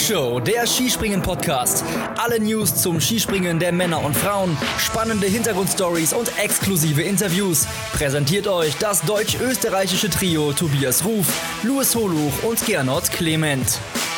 Flugshow, der Skispringen-Podcast. Alle News zum Skispringen der Männer und Frauen, spannende Hintergrundstories und exklusive Interviews. Präsentiert euch das deutsch-österreichische Trio Tobias Ruf, Louis Holuch und Gernot Clement.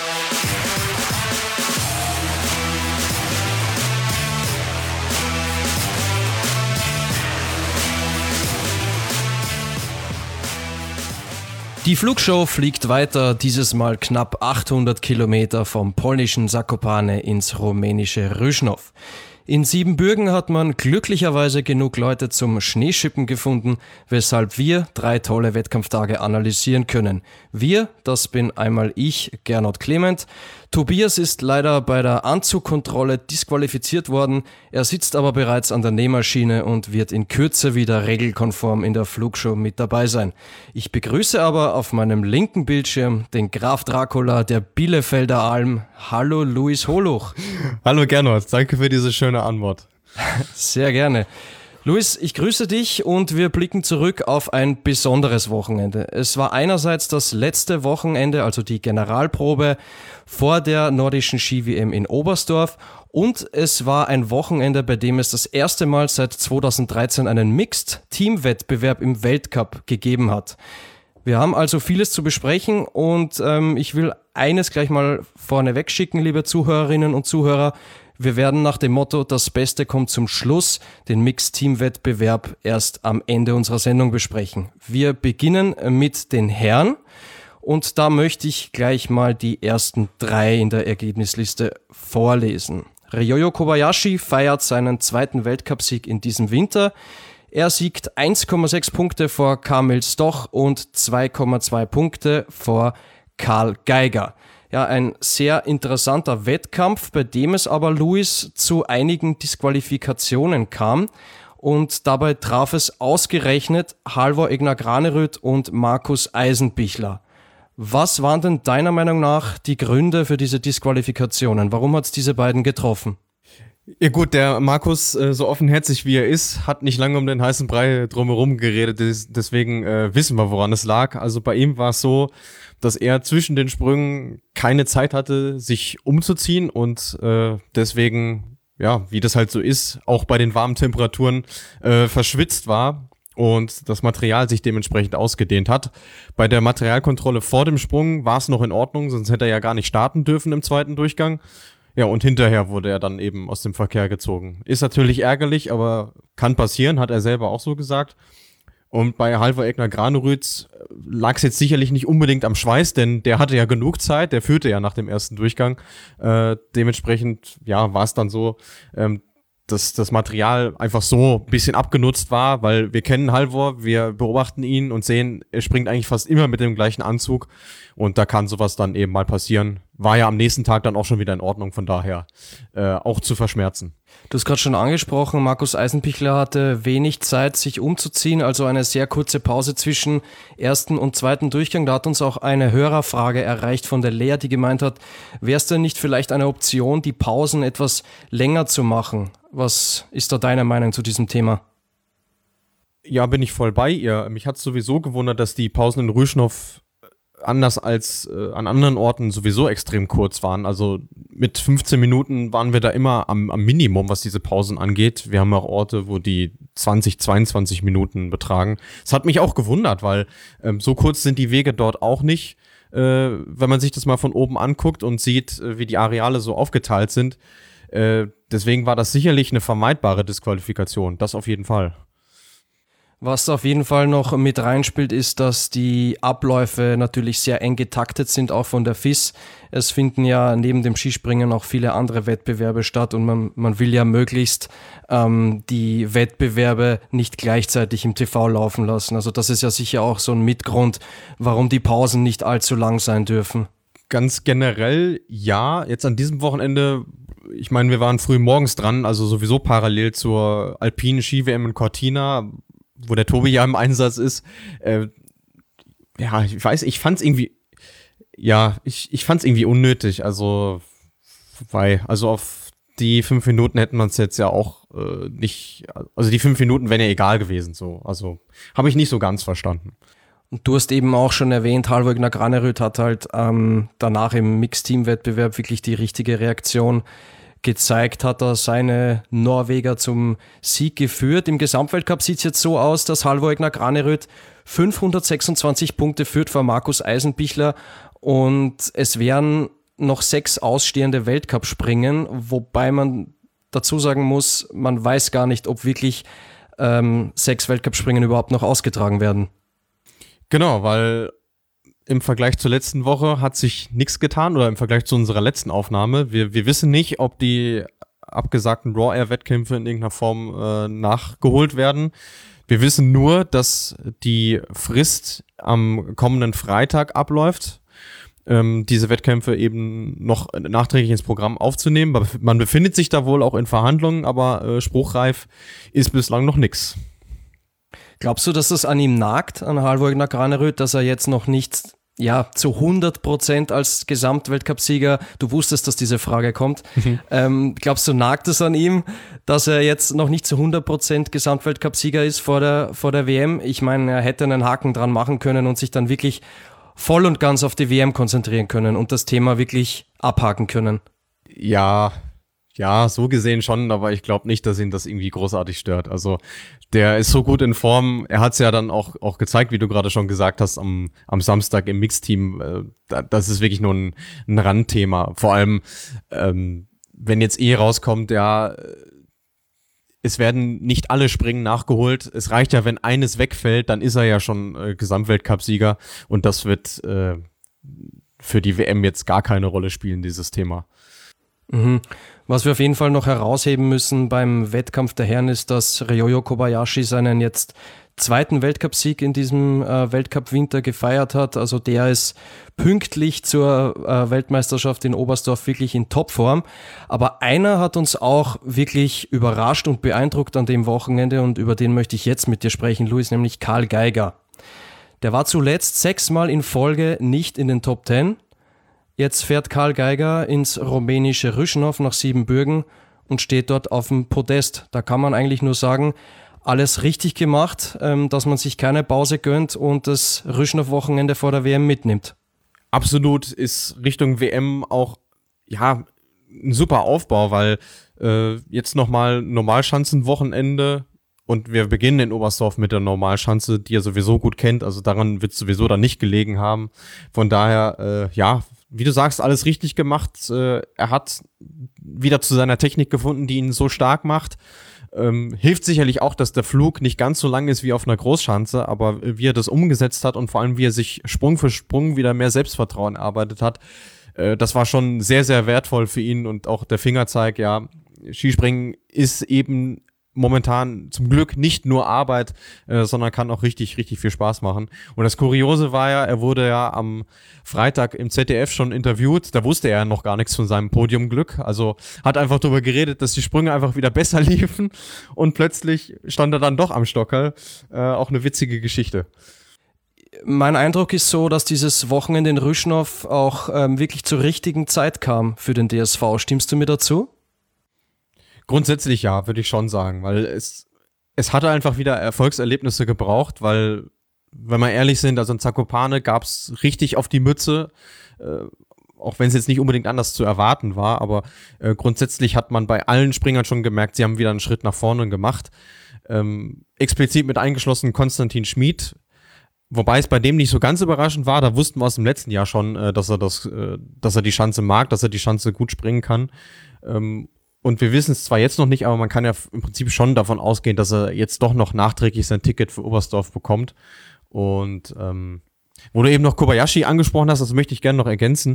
Die Flugshow fliegt weiter, dieses Mal knapp 800 Kilometer vom polnischen Zakopane ins rumänische Rüschnow. In Siebenbürgen hat man glücklicherweise genug Leute zum Schneeschippen gefunden, weshalb wir 3 tolle Wettkampftage analysieren können. Wir, das bin einmal ich, Gernot Clement. Tobias ist leider bei der Anzugkontrolle disqualifiziert worden. Er sitzt aber bereits an der Nähmaschine und wird in Kürze wieder regelkonform in der Flugshow mit dabei sein. Ich begrüße aber auf meinem linken Bildschirm den Graf Dracula der Bielefelder Alm. Hallo Louis Holuch. Hallo Gernot, danke für diese schöne Antwort. Sehr gerne. Louis, ich grüße dich und wir blicken zurück auf ein besonderes Wochenende. Es war einerseits das letzte Wochenende, also die Generalprobe vor der nordischen Ski-WM in Oberstdorf, und es war ein Wochenende, bei dem es das erste Mal seit 2013 einen Mixed-Team-Wettbewerb im Weltcup gegeben hat. Wir haben also vieles zu besprechen und ich will eines gleich mal vorneweg schicken, liebe Zuhörerinnen und Zuhörer. Wir werden nach dem Motto, das Beste kommt zum Schluss, den Mixed-Team-Wettbewerb erst am Ende unserer Sendung besprechen. Wir beginnen mit den Herren und da möchte ich gleich mal die ersten 3 in der Ergebnisliste vorlesen. Ryoyo Kobayashi feiert seinen 2. Weltcupsieg in diesem Winter. Er siegt 1,6 Punkte vor Kamil Stoch und 2,2 Punkte vor Karl Geiger. Ja, ein sehr interessanter Wettkampf, bei dem es aber Louis zu einigen Disqualifikationen kam und dabei traf es ausgerechnet Halvor Egner Granerud und Markus Eisenbichler. Was waren denn deiner Meinung nach die Gründe für diese Disqualifikationen? Warum hat es diese beiden getroffen? Ja gut, der Markus, so offenherzig wie er ist, hat nicht lange um den heißen Brei drumherum geredet, deswegen wissen wir, woran es lag. Also bei ihm war es so, dass er zwischen den Sprüngen keine Zeit hatte, sich umzuziehen und deswegen, ja, wie das halt so ist, auch bei den warmen Temperaturen verschwitzt war und das Material sich dementsprechend ausgedehnt hat. Bei der Materialkontrolle vor dem Sprung war es noch in Ordnung, sonst hätte er ja gar nicht starten dürfen im 2. Durchgang. Ja, und hinterher wurde er dann eben aus dem Verkehr gezogen. Ist natürlich ärgerlich, aber kann passieren, hat er selber auch so gesagt. Und bei Halvor Egner Granerud lag es jetzt sicherlich nicht unbedingt am Schweiß, denn der hatte ja genug Zeit, der führte ja nach dem 1. Durchgang. Dementsprechend, ja, war es dann so, dass das Material einfach so ein bisschen abgenutzt war, weil wir kennen Halvor, wir beobachten ihn und sehen, er springt eigentlich fast immer mit dem gleichen Anzug und da kann sowas dann eben mal passieren. War ja am nächsten Tag dann auch schon wieder in Ordnung, von daher auch zu verschmerzen. Du hast gerade schon angesprochen, Markus Eisenbichler hatte wenig Zeit, sich umzuziehen, also eine sehr kurze Pause zwischen 1. und 2. Durchgang. Da hat uns auch eine Hörerfrage erreicht von der Lea, die gemeint hat, wäre es denn nicht vielleicht eine Option, die Pausen etwas länger zu machen? Was ist da deine Meinung zu diesem Thema? Ja, bin ich voll bei ihr. Mich hat es sowieso gewundert, dass die Pausen in Rüschnow anders als an anderen Orten sowieso extrem kurz waren. Also mit 15 Minuten waren wir da immer am Minimum, was diese Pausen angeht. Wir haben auch Orte, wo die 20, 22 Minuten betragen. Das hat mich auch gewundert, weil so kurz sind die Wege dort auch nicht. Wenn man sich das mal von oben anguckt und sieht, wie die Areale so aufgeteilt sind. Deswegen war das sicherlich eine vermeidbare Disqualifikation. Das auf jeden Fall. Was auf jeden Fall noch mit reinspielt, ist, dass die Abläufe natürlich sehr eng getaktet sind, auch von der FIS. Es finden ja neben dem Skispringen auch viele andere Wettbewerbe statt und man will ja möglichst die Wettbewerbe nicht gleichzeitig im TV laufen lassen. Also das ist ja sicher auch so ein Mitgrund, warum die Pausen nicht allzu lang sein dürfen. Ganz generell ja. Jetzt an diesem Wochenende, ich meine, wir waren früh morgens dran, also sowieso parallel zur alpinen Ski-WM in Cortina, wo der Tobi ja im Einsatz ist. Ja, ich weiß, ich fand's irgendwie unnötig. Also auf die 5 Minuten hätten wir es jetzt ja auch nicht, also die 5 Minuten wären ja egal gewesen, so. Also habe ich nicht so ganz verstanden. Du hast eben auch schon erwähnt, Halvor Granerud hat halt danach im Mixteam-Wettbewerb wirklich die richtige Reaktion gezeigt, hat er seine Norweger zum Sieg geführt. Im Gesamtweltcup sieht es jetzt so aus, dass Halvor Granerud 526 Punkte führt vor Markus Eisenbichler und es wären noch 6 ausstehende Weltcup-Springen, wobei man dazu sagen muss, man weiß gar nicht, ob wirklich 6 Weltcup-Springen überhaupt noch ausgetragen werden. Genau, weil im Vergleich zur letzten Woche hat sich nichts getan oder im Vergleich zu unserer letzten Aufnahme. Wir wissen nicht, ob die abgesagten Raw-Air-Wettkämpfe in irgendeiner Form nachgeholt werden. Wir wissen nur, dass die Frist am kommenden Freitag abläuft, diese Wettkämpfe eben noch nachträglich ins Programm aufzunehmen. Man befindet sich da wohl auch in Verhandlungen, aber spruchreif ist bislang noch nichts. Glaubst du, dass das an ihm nagt, an Halvor Granerud, dass er jetzt noch nicht zu 100% als Gesamtweltcupsieger, du wusstest, dass diese Frage kommt, glaubst du, nagt es an ihm, dass er jetzt noch nicht zu 100% Gesamtweltcupsieger ist vor der WM? Ich meine, er hätte einen Haken dran machen können und sich dann wirklich voll und ganz auf die WM konzentrieren können und das Thema wirklich abhaken können. Ja, so gesehen schon, aber ich glaube nicht, dass ihn das irgendwie großartig stört. Also der ist so gut in Form. Er hat es ja dann auch gezeigt, wie du gerade schon gesagt hast, am Samstag im Mixteam. Das ist wirklich nur ein Randthema. Vor allem, wenn jetzt rauskommt, es werden nicht alle Springen nachgeholt. Es reicht ja, wenn eines wegfällt, dann ist er ja schon Gesamtweltcupsieger. Und das wird für die WM jetzt gar keine Rolle spielen, dieses Thema. Was wir auf jeden Fall noch herausheben müssen beim Wettkampf der Herren ist, dass Ryoyo Kobayashi seinen jetzt 2. Weltcupsieg in diesem Weltcup-Winter gefeiert hat. Also der ist pünktlich zur Weltmeisterschaft in Oberstdorf wirklich in Topform. Aber einer hat uns auch wirklich überrascht und beeindruckt an dem Wochenende und über den möchte ich jetzt mit dir sprechen, Luis, nämlich Karl Geiger. Der war zuletzt 6-mal in Folge nicht in den Top 10. Jetzt fährt Karl Geiger ins rumänische Râșnov nach Siebenbürgen und steht dort auf dem Podest. Da kann man eigentlich nur sagen, alles richtig gemacht, dass man sich keine Pause gönnt und das Râșnov-Wochenende vor der WM mitnimmt. Absolut, ist Richtung WM auch ein super Aufbau, weil jetzt nochmal Normalschanzenwochenende und wir beginnen in Oberstdorf mit der Normalschanze, die er sowieso gut kennt, also daran wird es sowieso dann nicht gelegen haben. Von daher, wie du sagst, alles richtig gemacht. Er hat wieder zu seiner Technik gefunden, die ihn so stark macht. Hilft sicherlich auch, dass der Flug nicht ganz so lang ist wie auf einer Großschanze, aber wie er das umgesetzt hat und vor allem wie er sich Sprung für Sprung wieder mehr Selbstvertrauen erarbeitet hat, das war schon sehr, sehr wertvoll für ihn und auch der Fingerzeig, Skispringen ist eben momentan zum Glück nicht nur Arbeit, sondern kann auch richtig, richtig viel Spaß machen. Und das Kuriose war er wurde ja am Freitag im ZDF schon interviewt. Da wusste er noch gar nichts von seinem Podiumglück. Also hat einfach darüber geredet, dass die Sprünge einfach wieder besser liefen. Und plötzlich stand er dann doch am Stockerl. Auch eine witzige Geschichte. Mein Eindruck ist so, dass dieses Wochenende in Râșnov auch wirklich zur richtigen Zeit kam für den DSV. Stimmst du mir dazu? Grundsätzlich ja, würde ich schon sagen, weil es hatte einfach wieder Erfolgserlebnisse gebraucht, weil, wenn wir ehrlich sind, also in Zakopane gab's richtig auf die Mütze, auch wenn es jetzt nicht unbedingt anders zu erwarten war, aber grundsätzlich hat man bei allen Springern schon gemerkt, sie haben wieder einen Schritt nach vorne gemacht. Explizit mit eingeschlossen Konstantin Schmid, wobei es bei dem nicht so ganz überraschend war, da wussten wir aus dem letzten Jahr schon, dass er die Schanze mag, dass er die Schanze gut springen kann. Und wir wissen es zwar jetzt noch nicht, aber man kann ja im Prinzip schon davon ausgehen, dass er jetzt doch noch nachträglich sein Ticket für Oberstdorf bekommt. Und wo du eben noch Kobayashi angesprochen hast, das möchte ich gerne noch ergänzen.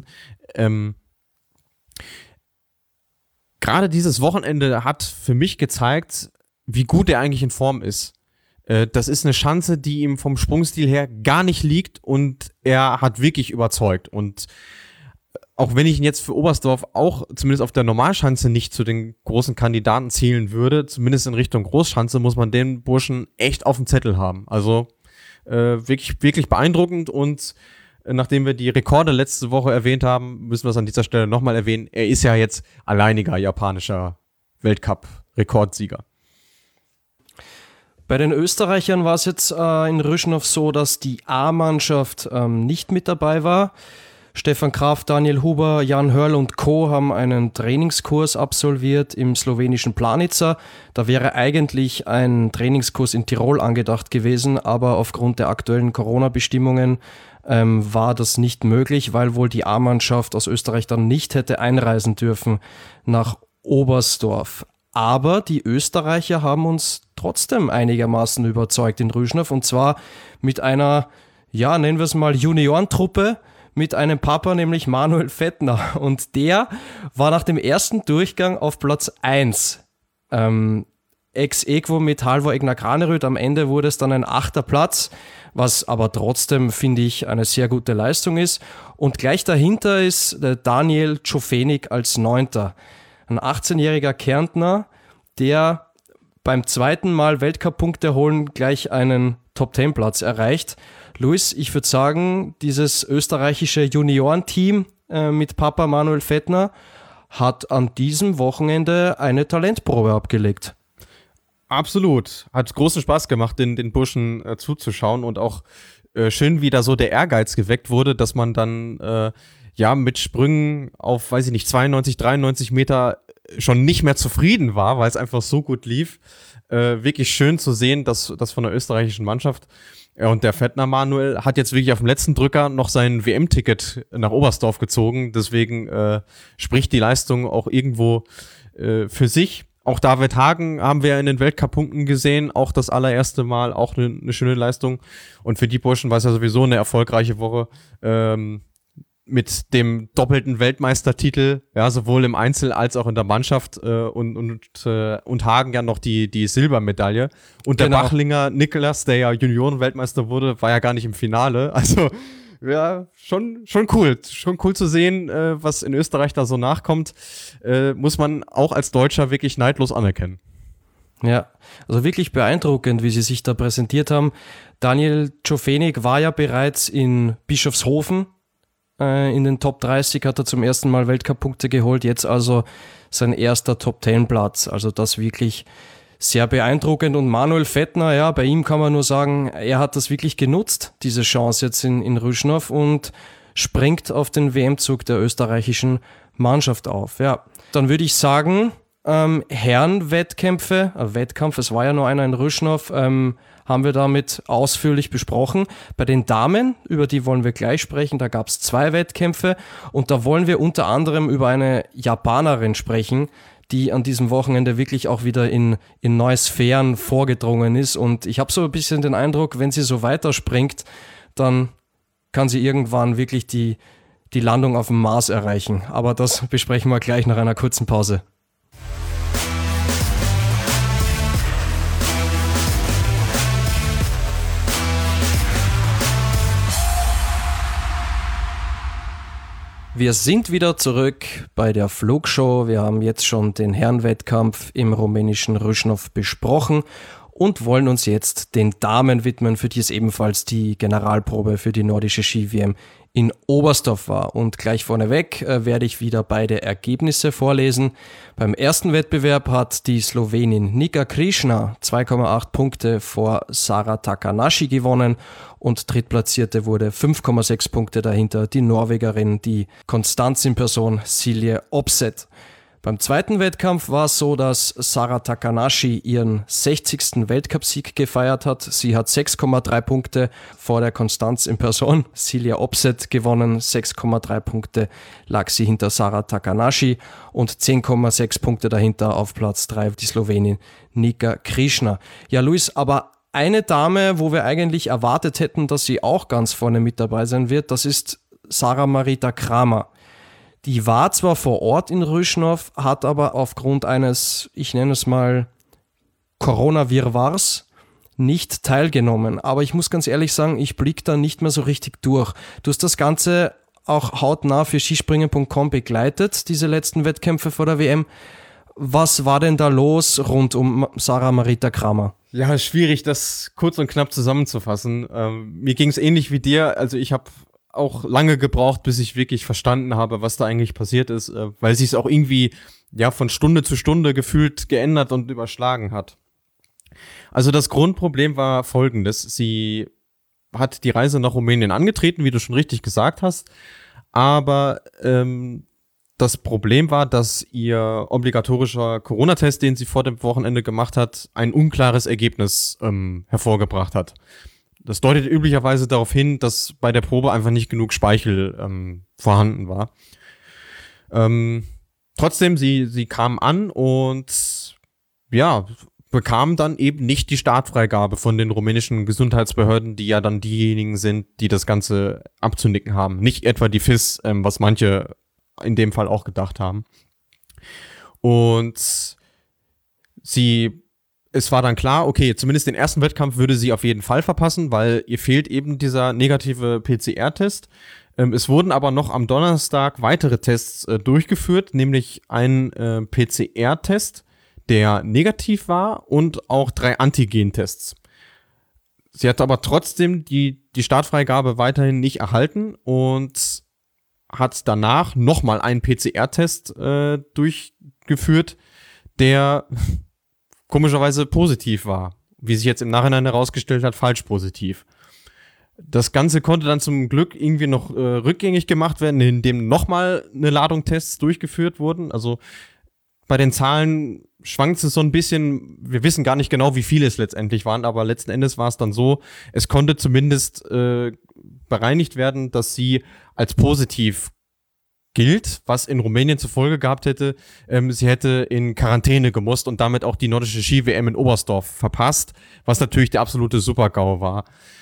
Gerade dieses Wochenende hat für mich gezeigt, wie gut er eigentlich in Form ist. Das ist eine Schanze, die ihm vom Sprungstil her gar nicht liegt und er hat wirklich überzeugt. Und auch wenn ich ihn jetzt für Oberstdorf auch zumindest auf der Normalschanze nicht zu den großen Kandidaten zählen würde, zumindest in Richtung Großschanze, muss man den Burschen echt auf dem Zettel haben. Also wirklich, wirklich beeindruckend und nachdem wir die Rekorde letzte Woche erwähnt haben, müssen wir es an dieser Stelle nochmal erwähnen. Er ist ja jetzt alleiniger japanischer Weltcup-Rekordsieger. Bei den Österreichern war es jetzt in Rüschnow so, dass die A-Mannschaft nicht mit dabei war. Stefan Kraft, Daniel Huber, Jan Hörl und Co. haben einen Trainingskurs absolviert im slowenischen Planica. Da wäre eigentlich ein Trainingskurs in Tirol angedacht gewesen, aber aufgrund der aktuellen Corona-Bestimmungen war das nicht möglich, weil wohl die A-Mannschaft aus Österreich dann nicht hätte einreisen dürfen nach Oberstdorf. Aber die Österreicher haben uns trotzdem einigermaßen überzeugt in Rüschnow, und zwar mit einer, ja, nennen wir es mal Juniorentruppe, mit einem Papa, nämlich Manuel Fettner. Und der war nach dem ersten Durchgang auf Platz 1. Ex aequo mit Halvor Egner Graneröd. Am Ende wurde es dann ein 8. Platz, was aber trotzdem, finde ich, eine sehr gute Leistung ist. Und gleich dahinter ist Daniel Czofenik als 9. Ein 18-jähriger Kärntner, der beim zweiten Mal Weltcup-Punkte holen gleich einen Top-10-Platz erreicht. Luis, ich würde sagen, dieses österreichische Juniorenteam mit Papa Manuel Fettner hat an diesem Wochenende eine Talentprobe abgelegt. Absolut. Hat großen Spaß gemacht, den Burschen zuzuschauen, und auch schön, wie da so der Ehrgeiz geweckt wurde, dass man dann mit Sprüngen auf, 92, 93 Meter schon nicht mehr zufrieden war, weil es einfach so gut lief. Wirklich schön zu sehen, dass das von der österreichischen Mannschaft. Und der Fettner Manuel hat jetzt wirklich auf dem letzten Drücker noch sein WM-Ticket nach Oberstdorf gezogen. Deswegen spricht die Leistung auch irgendwo für sich. Auch David Hagen haben wir in den Weltcup-Punkten gesehen. Auch das allererste Mal, auch eine schöne Leistung. Und für die Burschen war es ja sowieso eine erfolgreiche Woche. Mit dem doppelten Weltmeistertitel, ja, sowohl im Einzel als auch in der Mannschaft, und Hagen ja noch die Silbermedaille. Und der Bachlinger Niklas, der ja Junioren-Weltmeister wurde, war ja gar nicht im Finale. Also, ja, schon cool. Schon cool zu sehen, was in Österreich da so nachkommt. Muss man auch als Deutscher wirklich neidlos anerkennen. Ja, also wirklich beeindruckend, wie sie sich da präsentiert haben. Daniel Czofenik war ja bereits in Bischofshofen. In den Top 30 hat er zum ersten Mal Weltcup-Punkte geholt, jetzt also sein erster Top-10-Platz. Also das wirklich sehr beeindruckend. Und Manuel Fettner, ja, bei ihm kann man nur sagen, er hat das wirklich genutzt, diese Chance jetzt in Rüschnow, und springt auf den WM-Zug der österreichischen Mannschaft auf. Ja, dann würde ich sagen, Herrenwettkämpfe, Wettkampf, es war ja nur einer in Rüschnow, haben wir damit ausführlich besprochen. Bei den Damen, über die wollen wir gleich sprechen, da gab es 2 Wettkämpfe, und da wollen wir unter anderem über eine Japanerin sprechen, die an diesem Wochenende wirklich auch wieder in neue Sphären vorgedrungen ist, und ich habe so ein bisschen den Eindruck, wenn sie so weiterspringt, dann kann sie irgendwann wirklich die Landung auf dem Mars erreichen. Aber das besprechen wir gleich nach einer kurzen Pause. Wir sind wieder zurück bei der Flugshow. Wir haben jetzt schon den Herrenwettkampf im rumänischen Rüschnow besprochen und wollen uns jetzt den Damen widmen, für die es ebenfalls die Generalprobe für die nordische Ski-WM in Oberstdorf war. Und gleich vorneweg werde ich wieder beide Ergebnisse vorlesen. Beim ersten Wettbewerb hat die Slowenin Nika Krišna 2,8 Punkte vor Sara Takanashi gewonnen, und Drittplatzierte wurde 5,6 Punkte dahinter die Norwegerin, die Konstanz in Person Silje Opseth. Beim zweiten Wettkampf war es so, dass Sara Takanashi ihren 60. Weltcupsieg gefeiert hat. Sie hat 6,3 Punkte vor der Konstanz in Person Silje Opseth gewonnen. 6,3 Punkte lag sie hinter Sara Takanashi und 10,6 Punkte dahinter auf Platz 3 die Slowenin Nika Krišna. Ja, Luis, aber eine Dame, wo wir eigentlich erwartet hätten, dass sie auch ganz vorne mit dabei sein wird, das ist Sara Marita Kramer. Die war zwar vor Ort in Rüschnow, hat aber aufgrund eines, ich nenne es mal, Corona-Wirrwarrs nicht teilgenommen. Aber ich muss ganz ehrlich sagen, ich blicke da nicht mehr so richtig durch. Du hast das Ganze auch hautnah für Skispringen.com begleitet, diese letzten Wettkämpfe vor der WM. Was war denn da los rund um Sara Marita Kramer? Ja, schwierig, das kurz und knapp zusammenzufassen. Mir ging es ähnlich wie dir. Also ich habe auch lange gebraucht, bis ich wirklich verstanden habe, was da eigentlich passiert ist, weil sich es auch irgendwie ja von Stunde zu Stunde gefühlt geändert und überschlagen hat. Also das Grundproblem war folgendes. Sie hat die Reise nach Rumänien angetreten, wie du schon richtig gesagt hast. Aber das Problem war, dass ihr obligatorischer Corona-Test, den sie vor dem Wochenende gemacht hat, ein unklares Ergebnis hervorgebracht hat. Das deutet üblicherweise darauf hin, dass bei der Probe einfach nicht genug Speichel vorhanden war. Trotzdem, sie kam an und ja, bekam dann eben nicht die Startfreigabe von den rumänischen Gesundheitsbehörden, die ja dann diejenigen sind, die das Ganze abzunicken haben. Nicht etwa die FIS, was manche in dem Fall auch gedacht haben. Und es war dann klar, okay, zumindest den ersten Wettkampf würde sie auf jeden Fall verpassen, weil ihr fehlt eben dieser negative PCR-Test. Es wurden aber noch am Donnerstag weitere Tests durchgeführt, nämlich ein PCR-Test, der negativ war, und auch 3 Antigen-Tests. Sie hat aber trotzdem die Startfreigabe weiterhin nicht erhalten und hat danach nochmal einen PCR-Test durchgeführt, der komischerweise positiv war. Wie sich jetzt im Nachhinein herausgestellt hat, falsch positiv. Das Ganze konnte dann zum Glück irgendwie noch rückgängig gemacht werden, indem nochmal eine Ladung Tests durchgeführt wurden. Also bei den Zahlen schwankt es so ein bisschen. Wir wissen gar nicht genau, wie viele es letztendlich waren, aber letzten Endes war es dann so, es konnte zumindest bereinigt werden, dass sie als positiv gilt, was in Rumänien zur Folge gehabt hätte, sie hätte in Quarantäne gemusst und damit auch die nordische Ski-WM in Oberstdorf verpasst, was natürlich der absolute Super-GAU war.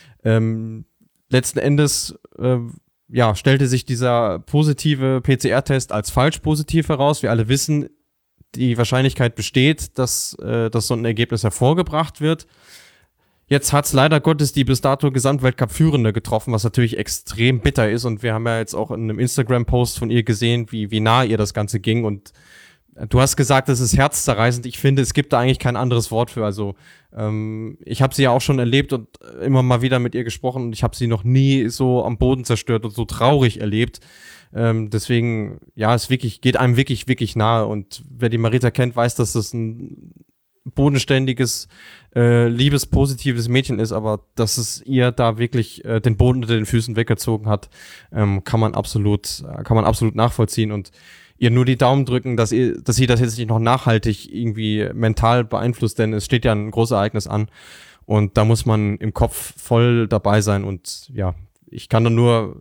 Letzten Endes stellte sich dieser positive PCR-Test als falsch positiv heraus. Wir alle wissen, die Wahrscheinlichkeit besteht, dass so ein Ergebnis hervorgebracht wird. Jetzt hat's leider Gottes die bis dato Gesamtweltcup-Führende getroffen, was natürlich extrem bitter ist. Und wir haben ja jetzt auch in einem Instagram-Post von ihr gesehen, wie nah ihr das Ganze ging. Und du hast gesagt, es ist herzzerreißend. Ich finde, es gibt da eigentlich kein anderes Wort für. Also ich habe sie ja auch schon erlebt und immer mal wieder mit ihr gesprochen. Und ich habe sie noch nie so am Boden zerstört und so traurig erlebt. Deswegen, ja, es geht einem wirklich, wirklich nahe. Und wer die Marita kennt, weiß, dass das ein bodenständiges, liebes, positives Mädchen ist, aber dass es ihr da wirklich den Boden unter den Füßen weggezogen hat, kann man absolut nachvollziehen und ihr nur die Daumen drücken, dass sie das jetzt nicht noch nachhaltig irgendwie mental beeinflusst, denn es steht ja ein großes Ereignis an und da muss man im Kopf voll dabei sein und ja, ich kann da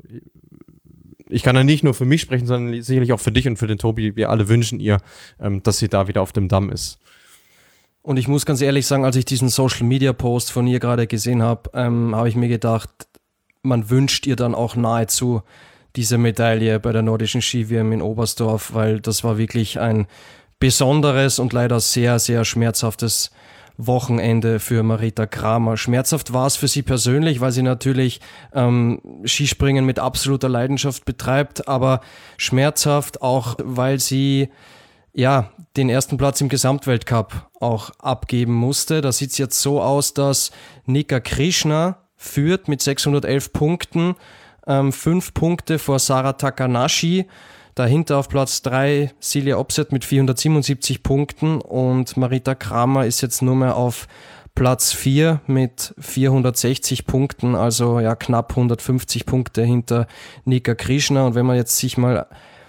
nicht nur für mich sprechen, sondern sicherlich auch für dich und für den Tobi. Wir alle wünschen ihr, dass sie da wieder auf dem Damm ist. Und ich muss ganz ehrlich sagen, als ich diesen Social-Media-Post von ihr gerade gesehen habe, habe ich mir gedacht, man wünscht ihr dann auch nahezu diese Medaille bei der nordischen Ski-WM in Oberstdorf, weil das war wirklich ein besonderes und leider sehr, sehr schmerzhaftes Wochenende für Marita Kramer. Schmerzhaft war es für sie persönlich, weil sie natürlich Skispringen mit absoluter Leidenschaft betreibt, aber schmerzhaft auch, weil sie den ersten Platz im Gesamtweltcup auch abgeben musste. Da sieht es jetzt so aus, dass Nika Krishna führt mit 611 Punkten, 5 Punkte vor Sara Takanashi. Dahinter auf Platz 3 Silja Opset mit 477 Punkten und Marita Kramer ist jetzt nur mehr auf Platz 4 mit 460 Punkten, also ja knapp 150 Punkte hinter Nika Krishna. Und wenn man jetzt sich mal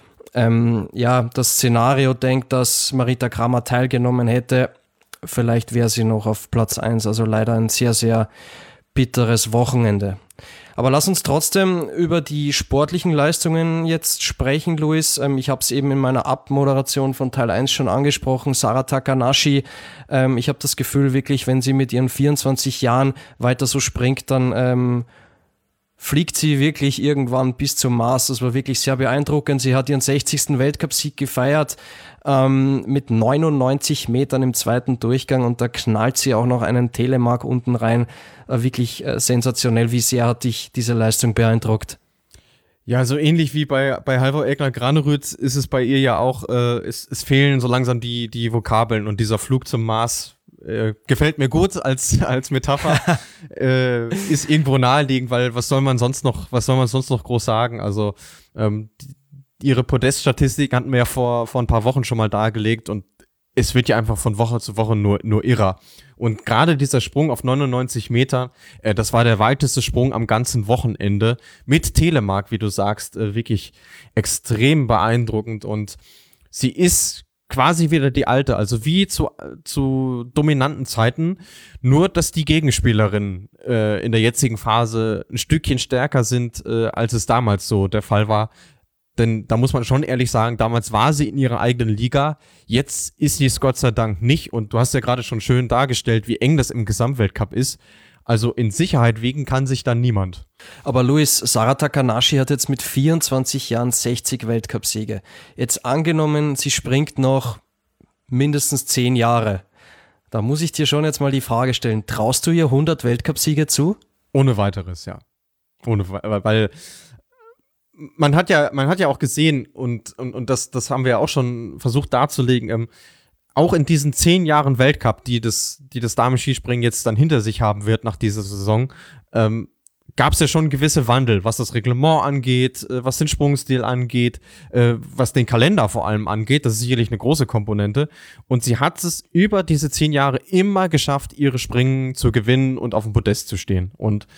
das Szenario denkt, dass Marita Kramer teilgenommen hätte, vielleicht wäre sie noch auf Platz 1, also leider ein sehr, sehr bitteres Wochenende. Aber lass uns trotzdem über die sportlichen Leistungen jetzt sprechen, Luis. Ich habe es eben in meiner Abmoderation von Teil 1 schon angesprochen, Sara Takanashi. Ich habe das Gefühl wirklich, wenn sie mit ihren 24 Jahren weiter so springt, dann fliegt sie wirklich irgendwann bis zum Mars. Das war wirklich sehr beeindruckend. Sie hat ihren 60. Weltcupsieg gefeiert mit 99 Metern im zweiten Durchgang und da knallt sie auch noch einen Telemark unten rein. Wirklich sensationell. Wie sehr hat dich diese Leistung beeindruckt? Ja, so ähnlich wie bei Halvor Egner Granerud ist es bei ihr ja auch, es fehlen so langsam die Vokabeln und dieser Flug zum Mars gefällt mir gut als Metapher, ist irgendwo naheliegend, weil was soll man sonst noch groß sagen? Also ihre Podeststatistik hatten wir ja vor ein paar Wochen schon mal dargelegt und es wird ja einfach von Woche zu Woche nur irrer. Und gerade dieser Sprung auf 99 Meter, das war der weiteste Sprung am ganzen Wochenende mit Telemark, wie du sagst, wirklich extrem beeindruckend. Und sie ist quasi wieder die alte, also wie zu dominanten Zeiten, nur dass die Gegenspielerinnen in der jetzigen Phase ein Stückchen stärker sind, als es damals so der Fall war. Denn da muss man schon ehrlich sagen, damals war sie in ihrer eigenen Liga, jetzt ist sie es Gott sei Dank nicht. Und du hast ja gerade schon schön dargestellt, wie eng das im Gesamtweltcup ist. Also in Sicherheit wiegen kann sich dann niemand. Aber Luis, Sara Takanashi hat jetzt mit 24 Jahren 60 Weltcupsiege. Jetzt angenommen, sie springt noch mindestens 10 Jahre. Da muss ich dir schon jetzt mal die Frage stellen, traust du ihr 100 Weltcupsiege zu? Ohne weiteres, ja. Weil man hat ja auch gesehen und das haben wir ja auch schon versucht darzulegen, auch in diesen 10 Jahren Weltcup, die das Damen-Skispringen jetzt dann hinter sich haben wird nach dieser Saison, gab es ja schon gewisse Wandel, was das Reglement angeht, was den Sprungstil angeht, was den Kalender vor allem angeht. Das ist sicherlich eine große Komponente. Und sie hat es über diese 10 Jahre immer geschafft, ihre Springen zu gewinnen und auf dem Podest zu stehen. Und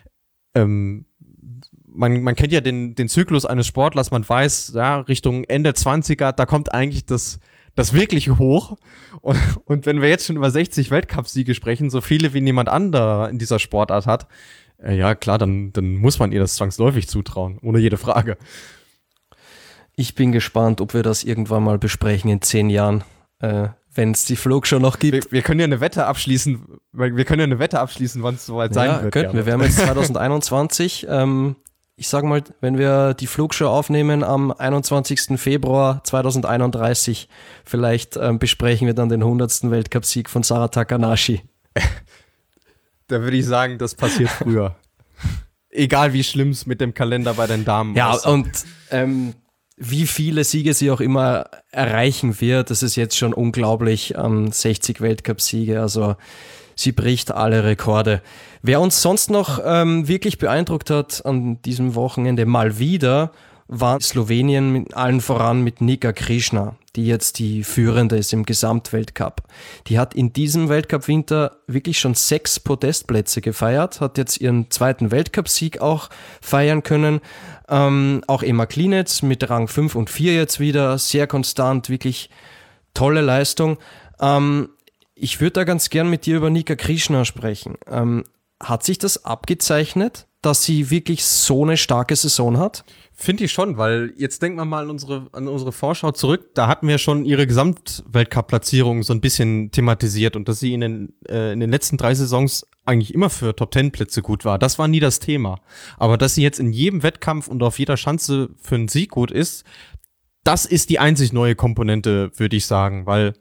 man kennt ja den Zyklus eines Sportlers, man weiß, ja, Richtung Ende 20er, da kommt eigentlich das Wirkliche hoch. Und wenn wir jetzt schon über 60 Weltcupsiege sprechen, so viele wie niemand anderer in dieser Sportart hat, ja klar, dann muss man ihr das zwangsläufig zutrauen, ohne jede Frage. Ich bin gespannt, ob wir das irgendwann mal besprechen in 10 Jahren, wenn es die Flugshow noch gibt. Wir können ja eine Wette abschließen, wann es soweit sein wird. Könnten wir. Wir haben jetzt 2021. Ich sage mal, wenn wir die Flugshow aufnehmen am 21. Februar 2031, vielleicht besprechen wir dann den 100. Weltcupsieg von Sara Takanashi. Da würde ich sagen, das passiert früher. Egal wie schlimm es mit dem Kalender bei den Damen aussieht. Und wie viele Siege sie auch immer erreichen wird, das ist jetzt schon unglaublich, 60 Weltcupsiege, also sie bricht alle Rekorde. Wer uns sonst noch wirklich beeindruckt hat an diesem Wochenende mal wieder, war Slowenien, mit allen voran mit Nika Krishna, die jetzt die Führende ist im Gesamtweltcup. Die hat in diesem Weltcup-Winter wirklich schon 6 Podestplätze gefeiert, hat jetzt ihren 2. Weltcupsieg auch feiern können. Auch Emma Klinetz mit Rang 5 und 4 jetzt wieder, sehr konstant, wirklich tolle Leistung. Ich würde da ganz gern mit dir über Nika Krishna sprechen. Hat sich das abgezeichnet, dass sie wirklich so eine starke Saison hat? Finde ich schon, weil jetzt denken wir mal an unsere Vorschau zurück. Da hatten wir schon ihre Gesamtweltcup-Platzierung so ein bisschen thematisiert und dass sie in den letzten 3 Saisons eigentlich immer für Top-10-Plätze gut war. Das war nie das Thema. Aber dass sie jetzt in jedem Wettkampf und auf jeder Schanze für einen Sieg gut ist, das ist die einzig neue Komponente, würde ich sagen, weil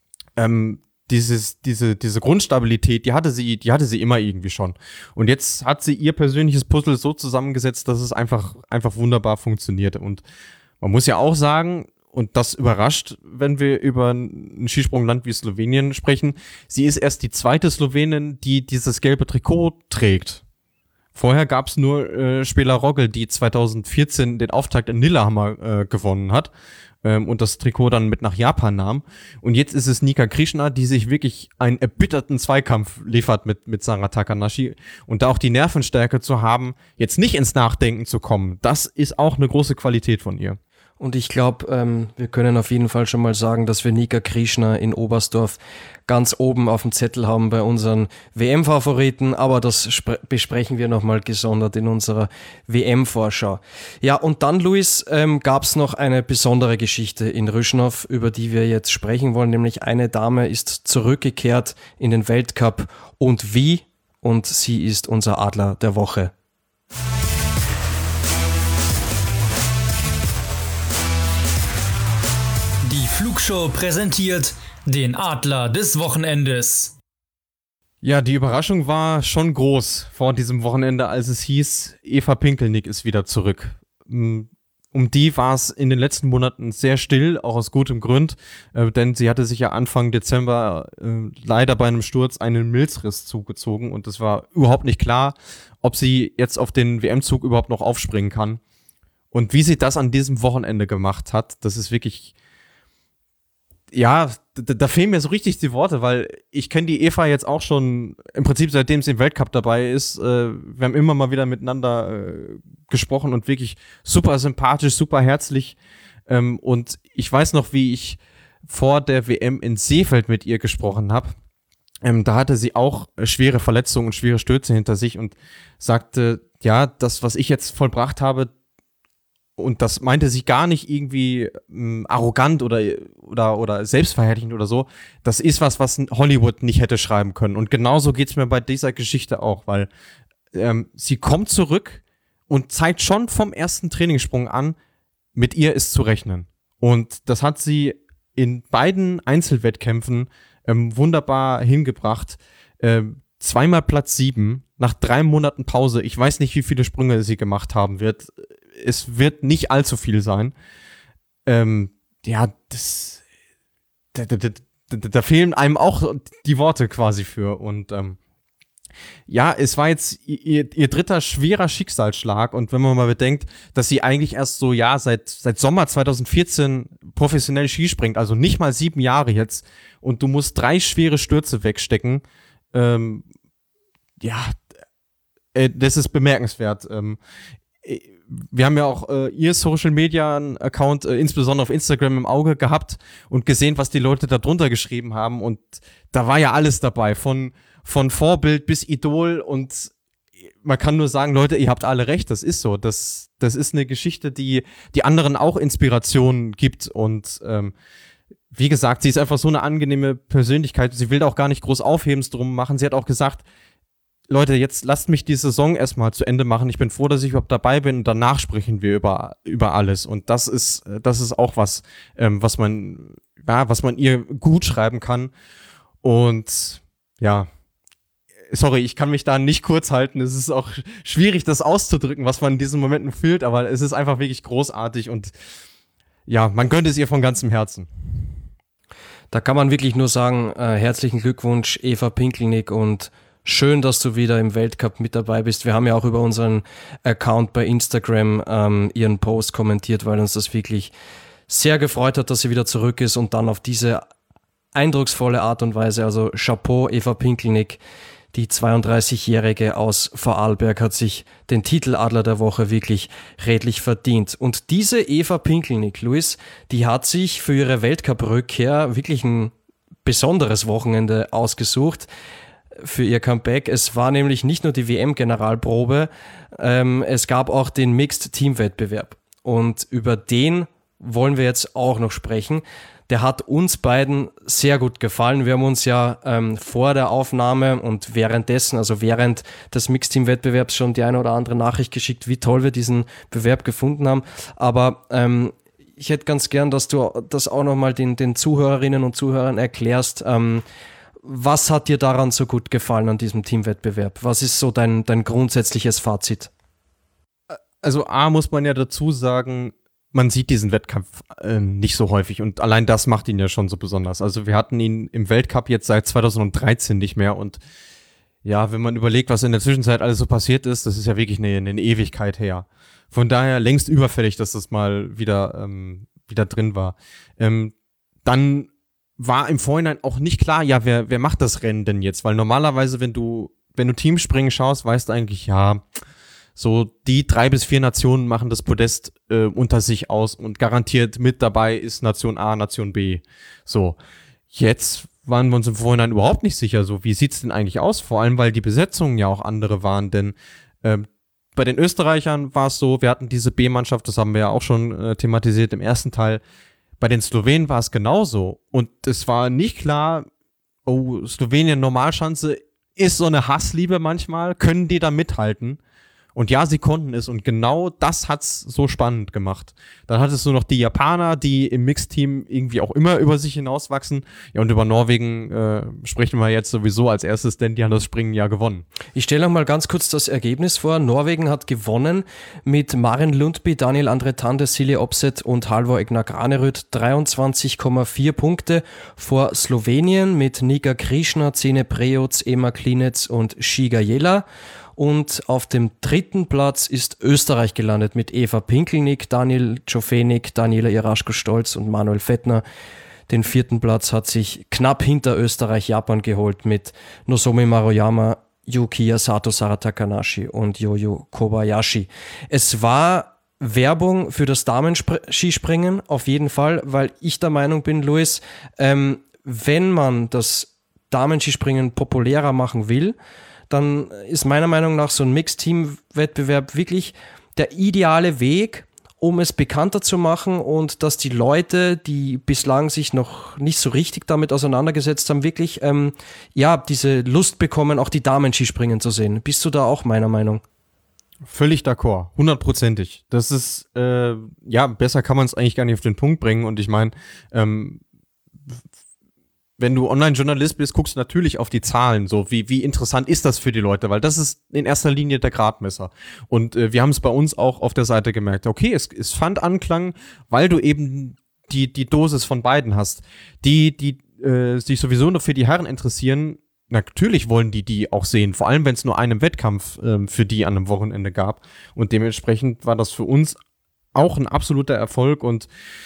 diese Grundstabilität, die hatte sie immer irgendwie schon. Und jetzt hat sie ihr persönliches Puzzle so zusammengesetzt, dass es einfach wunderbar funktioniert. Und man muss ja auch sagen, und das überrascht, wenn wir über ein Skisprungland wie Slowenien sprechen, sie ist erst die 2. Slowenin, die dieses gelbe Trikot trägt. Vorher gab es nur Spela Rogel, die 2014 den Auftakt in Lillehammer gewonnen hat. Und das Trikot dann mit nach Japan nahm. Und jetzt ist es Nika Krishna, die sich wirklich einen erbitterten Zweikampf liefert mit Sara Takanashi. Und da auch die Nervenstärke zu haben, jetzt nicht ins Nachdenken zu kommen, das ist auch eine große Qualität von ihr. Und ich glaube, wir können auf jeden Fall schon mal sagen, dass wir Nika Krishna in Oberstdorf ganz oben auf dem Zettel haben bei unseren WM-Favoriten, aber das besprechen wir nochmal gesondert in unserer WM-Vorschau. Ja, und dann, Luis, gab es noch eine besondere Geschichte in Rüschnow, über die wir jetzt sprechen wollen, nämlich eine Dame ist zurückgekehrt in den Weltcup und wie? Und sie ist unser Adler der Woche. Die Flugshow präsentiert den Adler des Wochenendes. Ja, die Überraschung war schon groß vor diesem Wochenende, als es hieß, Eva Pinkelnick ist wieder zurück. Um die war es in den letzten Monaten sehr still, auch aus gutem Grund, denn sie hatte sich ja Anfang Dezember leider bei einem Sturz einen Milzriss zugezogen und es war überhaupt nicht klar, ob sie jetzt auf den WM-Zug überhaupt noch aufspringen kann. Und wie sie das an diesem Wochenende gemacht hat, das ist wirklich... Ja, da fehlen mir so richtig die Worte, weil ich kenne die Eva jetzt auch schon im Prinzip seitdem sie im Weltcup dabei ist. Wir haben immer mal wieder miteinander gesprochen und wirklich super sympathisch, super herzlich. Und ich weiß noch, wie ich vor der WM in Seefeld mit ihr gesprochen habe. Da hatte sie auch schwere Verletzungen und schwere Stürze hinter sich und sagte, ja, das, was ich jetzt vollbracht habe, und das meinte sie gar nicht irgendwie arrogant oder selbstverherrlichend oder so. Das ist was Hollywood nicht hätte schreiben können. Und genauso geht's mir bei dieser Geschichte auch, weil sie kommt zurück und zeigt schon vom ersten Trainingssprung an, mit ihr ist zu rechnen. Und das hat sie in beiden Einzelwettkämpfen wunderbar hingebracht. Zweimal Platz 7 nach 3 Monaten Pause. Ich weiß nicht, wie viele Sprünge sie gemacht haben wird. Es wird nicht allzu viel sein. Ja, da fehlen einem auch die Worte quasi für. Und ja, es war jetzt ihr dritter schwerer Schicksalsschlag. Und wenn man mal bedenkt, dass sie eigentlich erst so, ja, seit Sommer 2014 professionell Ski springt, also nicht mal 7 Jahre jetzt, und du musst 3 schwere Stürze wegstecken, ja, das ist bemerkenswert. Wir haben ja auch ihr Social-Media-Account insbesondere auf Instagram im Auge gehabt und gesehen, was die Leute da drunter geschrieben haben. Und da war ja alles dabei, von Vorbild bis Idol. Und man kann nur sagen, Leute, ihr habt alle recht, das ist so. Das ist eine Geschichte, die anderen auch Inspiration gibt. Und wie gesagt, sie ist einfach so eine angenehme Persönlichkeit. Sie will da auch gar nicht groß Aufhebens drum machen. Sie hat auch gesagt, Leute, jetzt lasst mich die Saison erstmal zu Ende machen. Ich bin froh, dass ich überhaupt dabei bin und danach sprechen wir über alles. Und das ist auch was man ihr gut schreiben kann. Und ja, sorry, ich kann mich da nicht kurz halten. Es ist auch schwierig, das auszudrücken, was man in diesen Momenten fühlt, aber es ist einfach wirklich großartig und ja, man gönnt es ihr von ganzem Herzen. Da kann man wirklich nur sagen, herzlichen Glückwunsch, Eva Pinkelnick, und schön, dass du wieder im Weltcup mit dabei bist. Wir haben ja auch über unseren Account bei Instagram ihren Post kommentiert, weil uns das wirklich sehr gefreut hat, dass sie wieder zurück ist und dann auf diese eindrucksvolle Art und Weise. Also Chapeau, Eva Pinkelnick, die 32-Jährige aus Vorarlberg, hat sich den Titel Adler der Woche wirklich redlich verdient. Und diese Eva Pinkelnick, Luis, die hat sich für ihre Weltcup-Rückkehr wirklich ein besonderes Wochenende ausgesucht für ihr Comeback. Es war nämlich nicht nur die WM-Generalprobe, es gab auch den Mixed-Team-Wettbewerb. Und über den wollen wir jetzt auch noch sprechen. Der hat uns beiden sehr gut gefallen. Wir haben uns ja vor der Aufnahme und währenddessen, also während des Mixteam-Wettbewerbs, schon die eine oder andere Nachricht geschickt, wie toll wir diesen Bewerb gefunden haben. Aber ich hätte ganz gern, dass du das auch nochmal den Zuhörerinnen und Zuhörern erklärst. Was hat dir daran so gut gefallen an diesem Teamwettbewerb? Was ist so dein grundsätzliches Fazit? Also A, muss man ja dazu sagen, man sieht diesen Wettkampf nicht so häufig und allein das macht ihn ja schon so besonders. Also wir hatten ihn im Weltcup jetzt seit 2013 nicht mehr und ja, wenn man überlegt, was in der Zwischenzeit alles so passiert ist, das ist ja wirklich eine Ewigkeit her. Von daher längst überfällig, dass das mal wieder drin war. Dann war im Vorhinein auch nicht klar, ja, wer macht das Rennen denn jetzt? Weil normalerweise, wenn du Teamspringen schaust, weißt du eigentlich, ja, so die 3 bis 4 Nationen machen das Podest unter sich aus und garantiert mit dabei ist Nation A, Nation B. So, jetzt waren wir uns im Vorhinein überhaupt nicht sicher, so wie sieht's denn eigentlich aus? Vor allem, weil die Besetzungen ja auch andere waren, denn bei den Österreichern war es so, wir hatten diese B-Mannschaft, das haben wir ja auch schon thematisiert im ersten Teil. Bei den Slowenen war es genauso und es war nicht klar, oh, Slowenien Normalschanze ist so eine Hassliebe manchmal, können die da mithalten? Und ja, sie konnten es und genau das hat's so spannend gemacht. Dann hattest du noch die Japaner, die im Mixteam irgendwie auch immer über sich hinauswachsen. Ja, und über Norwegen sprechen wir jetzt sowieso als erstes, denn die haben das Springen ja gewonnen. Ich stelle noch mal ganz kurz das Ergebnis vor. Norwegen hat gewonnen mit Maren Lundby, Daniel Andre Tande, Silje Opset und Halvor Egnar Graneröd 23,4 Punkte vor Slowenien mit Nika Krishna, Zene Prejoc, Emma Klinetz und Shiga Jela. Und auf dem 3. Platz ist Österreich gelandet mit Eva Pinkelnick, Daniel Czofenik, Daniela Iraschko-Stolz und Manuel Fettner. Den 4. Platz hat sich knapp hinter Österreich Japan geholt mit Nozomi Maruyama, Yukiya Sato, Sara Takanashi und Yoyo Kobayashi. Es war Werbung für das Damen-Skispringen auf jeden Fall, weil ich der Meinung bin, Luis, wenn man das Damen-Skispringen populärer machen will, dann ist meiner Meinung nach so ein Mixed-Team-Wettbewerb wirklich der ideale Weg, um es bekannter zu machen und dass die Leute, die bislang sich noch nicht so richtig damit auseinandergesetzt haben, wirklich diese Lust bekommen, auch die Damen-Skispringen zu sehen. Bist du da auch meiner Meinung? Völlig d'accord, 100%. Das ist, besser kann man es eigentlich gar nicht auf den Punkt bringen. Und ich meine, wenn du Online-Journalist bist, guckst du natürlich auf die Zahlen, so wie interessant ist das für die Leute, weil das ist in erster Linie der Gradmesser. Und wir haben es bei uns auch auf der Seite gemerkt, okay, es fand Anklang, weil du eben die Dosis von beiden hast. Die sich sowieso noch für die Herren interessieren, natürlich wollen die auch sehen, vor allem wenn es nur einen Wettkampf für die an einem Wochenende gab. Und dementsprechend war das für uns auch ein absoluter Erfolg und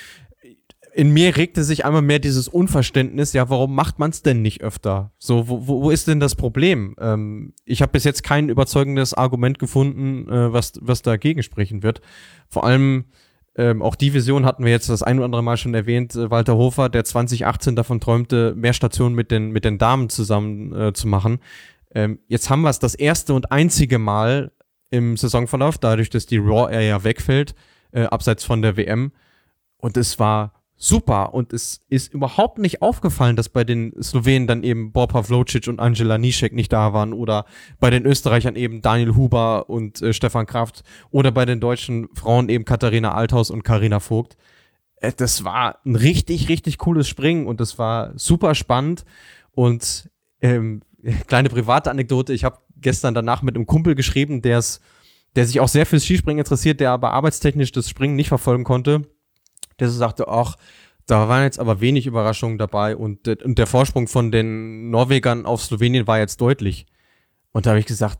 in mir regte sich einmal mehr dieses Unverständnis, ja, warum macht man es denn nicht öfter? So, wo ist denn das Problem? Ich habe bis jetzt kein überzeugendes Argument gefunden, was dagegen sprechen wird. Vor allem auch die Vision hatten wir jetzt das ein oder andere Mal schon erwähnt, Walter Hofer, der 2018 davon träumte, mehr Stationen mit den Damen zusammen zu machen. Jetzt haben wir es das erste und einzige Mal im Saisonverlauf, dadurch, dass die Raw Area wegfällt, abseits von der WM. Und es war super und es ist überhaupt nicht aufgefallen, dass bei den Slowenen dann eben Borpa Vlocic und Angela Nischek nicht da waren oder bei den Österreichern eben Daniel Huber und Stefan Kraft oder bei den deutschen Frauen eben Katharina Althaus und Carina Vogt. Das war ein richtig, richtig cooles Springen und das war super spannend und kleine private Anekdote, ich habe gestern danach mit einem Kumpel geschrieben, der sich auch sehr fürs Skispringen interessiert, der aber arbeitstechnisch das Springen nicht verfolgen konnte. Der so sagte, ach, da waren jetzt aber wenig Überraschungen dabei und der Vorsprung von den Norwegern auf Slowenien war jetzt deutlich. Und da habe ich gesagt,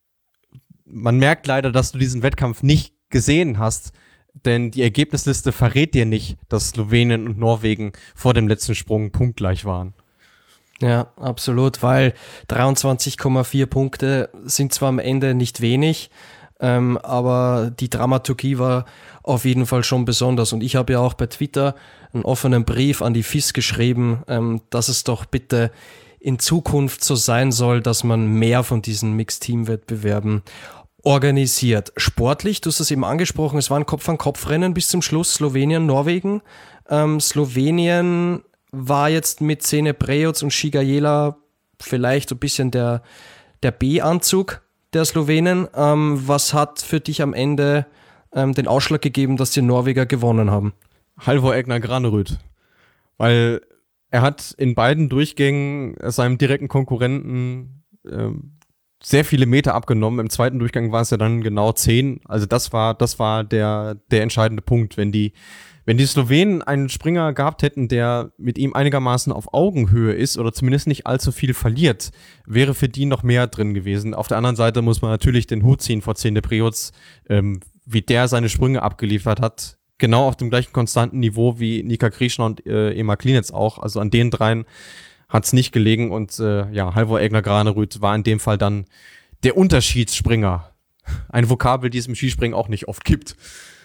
man merkt leider, dass du diesen Wettkampf nicht gesehen hast, denn die Ergebnisliste verrät dir nicht, dass Slowenien und Norwegen vor dem letzten Sprung punktgleich waren. Ja, absolut, weil 23,4 Punkte sind zwar am Ende nicht wenig, aber die Dramaturgie war auf jeden Fall schon besonders. Und ich habe ja auch bei Twitter einen offenen Brief an die FIS geschrieben, dass es doch bitte in Zukunft so sein soll, dass man mehr von diesen Mixed-Team-Wettbewerben organisiert. Sportlich, du hast es eben angesprochen, es war ein Kopf-an-Kopf-Rennen bis zum Schluss, Slowenien, Norwegen. Slowenien war jetzt mit Zene Prejoc und Šigajela vielleicht ein bisschen der B-Anzug der Slowenen. Was hat für dich am Ende den Ausschlag gegeben, dass die Norweger gewonnen haben? Halvor Egner Granerud. Weil er hat in beiden Durchgängen seinem direkten Konkurrenten sehr viele Meter abgenommen. Im zweiten Durchgang war es ja dann genau 10. Also das war der entscheidende Punkt. Wenn die Slowenen einen Springer gehabt hätten, der mit ihm einigermaßen auf Augenhöhe ist oder zumindest nicht allzu viel verliert, wäre für die noch mehr drin gewesen. Auf der anderen Seite muss man natürlich den Hut ziehen vor Zene Prejoc, wie der seine Sprünge abgeliefert hat. Genau auf dem gleichen konstanten Niveau wie Nika Krishna und Ema Klinetz auch. Also an den dreien hat es nicht gelegen. Und Halvor Egner Granerud war in dem Fall dann der Unterschiedsspringer. Ein Vokabel, die es im Skispringen auch nicht oft gibt.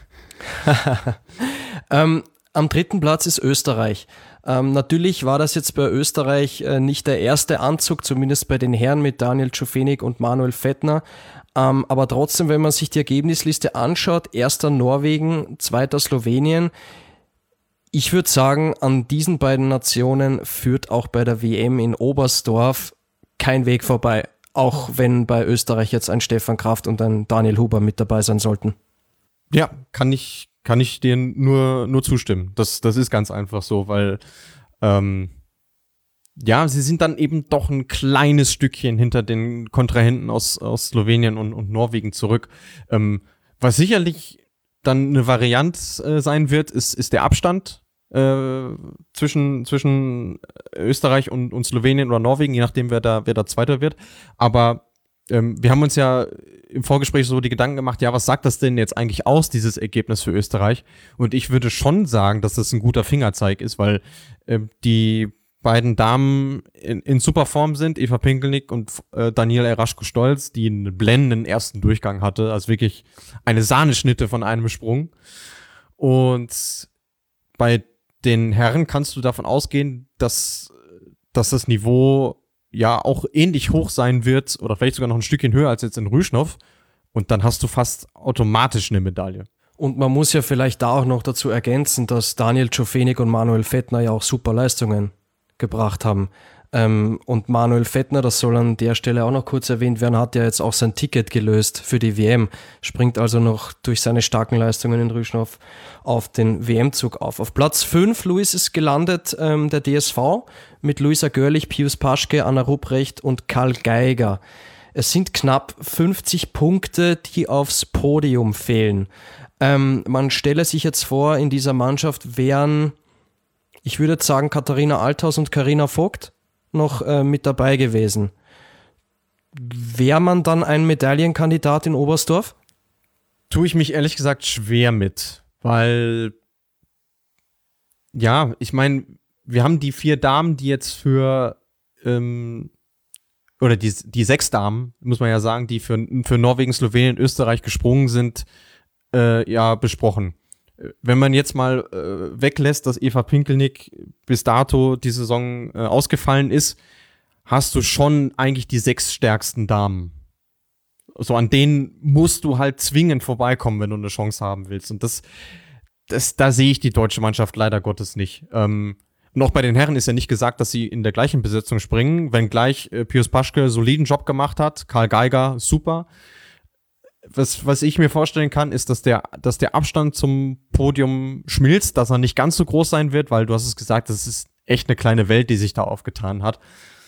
Am 3. Platz ist Österreich. Natürlich war das jetzt bei Österreich nicht der erste Anzug, zumindest bei den Herren mit Daniel Čufenik und Manuel Fettner. Aber trotzdem, wenn man sich die Ergebnisliste anschaut, 1. Norwegen, 2. Slowenien. Ich würde sagen, an diesen beiden Nationen führt auch bei der WM in Oberstdorf kein Weg vorbei. Auch wenn bei Österreich jetzt ein Stefan Kraft und ein Daniel Huber mit dabei sein sollten. Ja, kann ich dir nur zustimmen. Das ist ganz einfach so, weil sie sind dann eben doch ein kleines Stückchen hinter den Kontrahenten aus Slowenien und Norwegen zurück. Was sicherlich dann eine Variante sein wird, ist der Abstand zwischen Österreich und Slowenien oder Norwegen, je nachdem wer da Zweiter wird. Aber Wir haben uns ja im Vorgespräch so die Gedanken gemacht, ja, was sagt das denn jetzt eigentlich aus, dieses Ergebnis für Österreich? Und ich würde schon sagen, dass das ein guter Fingerzeig ist, weil die beiden Damen in super Form sind, Eva Pinkelnick und Daniela Eraschko-Stolz, die einen blendenden ersten Durchgang hatte, also wirklich eine Sahneschnitte von einem Sprung. Und bei den Herren kannst du davon ausgehen, dass das Niveau ja auch ähnlich hoch sein wird oder vielleicht sogar noch ein Stückchen höher als jetzt in Rüschnow. Und dann hast du fast automatisch eine Medaille. Und man muss ja vielleicht da auch noch dazu ergänzen, dass Daniel Czofenik und Manuel Fettner ja auch super Leistungen gebracht haben. Und Manuel Fettner, das soll an der Stelle auch noch kurz erwähnt werden, hat ja jetzt auch sein Ticket gelöst für die WM, springt also noch durch seine starken Leistungen in Rüschnow auf den WM-Zug auf. Auf Platz 5, Luis, ist gelandet der DSV mit Luisa Görlich, Pius Paschke, Anna Rupprecht und Karl Geiger. Es sind knapp 50 Punkte, die aufs Podium fehlen. Man stelle sich jetzt vor, in dieser Mannschaft wären, ich würde jetzt sagen, Katharina Althaus und Carina Vogt noch mit dabei gewesen. Wäre man dann ein Medaillenkandidat in Oberstdorf? Tue ich mich ehrlich gesagt schwer mit, weil, ja, ich meine, wir haben die 4 Damen, die jetzt für, oder die 6 Damen, muss man ja sagen, die für Norwegen, Slowenien, Österreich gesprungen sind, ja, besprochen. Wenn man jetzt mal weglässt, dass Eva Pinkelnick bis dato die Saison ausgefallen ist, hast du schon eigentlich die 6 stärksten Damen. So, an denen musst du halt zwingend vorbeikommen, wenn du eine Chance haben willst. Und da sehe ich die deutsche Mannschaft leider Gottes nicht. Und auch bei den Herren ist ja nicht gesagt, dass sie in der gleichen Besetzung springen, wenngleich Pius Paschke soliden Job gemacht hat, Karl Geiger super. Was ich mir vorstellen kann, ist, dass der Abstand zum Podium schmilzt, dass er nicht ganz so groß sein wird, weil du hast es gesagt, das ist echt eine kleine Welt, die sich da aufgetan hat.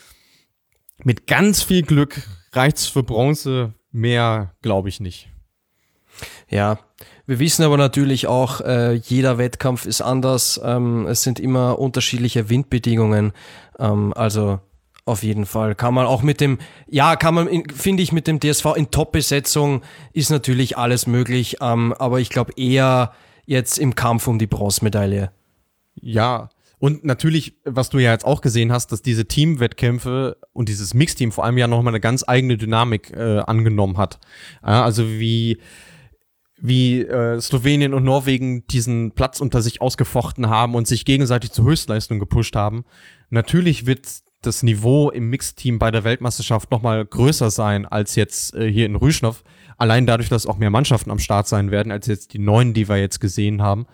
Mit ganz viel Glück reicht's für Bronze, mehr glaube ich nicht. Ja, wir wissen aber natürlich auch, jeder Wettkampf ist anders. Es sind immer unterschiedliche Windbedingungen. Also auf jeden Fall. Finde ich, mit dem DSV in Top-Besetzung ist natürlich alles möglich, aber ich glaube eher jetzt im Kampf um die Bronzemedaille. Ja, und natürlich, was du ja jetzt auch gesehen hast, dass diese Teamwettkämpfe und dieses Mixteam vor allem ja nochmal eine ganz eigene Dynamik angenommen hat. Ja, also wie Slowenien und Norwegen diesen Platz unter sich ausgefochten haben und sich gegenseitig zur Höchstleistung gepusht haben. Natürlich wird das Niveau im Mixteam bei der Weltmeisterschaft nochmal größer sein als jetzt hier in Rüschnow. Allein dadurch, dass auch mehr Mannschaften am Start sein werden, als jetzt die 9, die wir jetzt gesehen haben.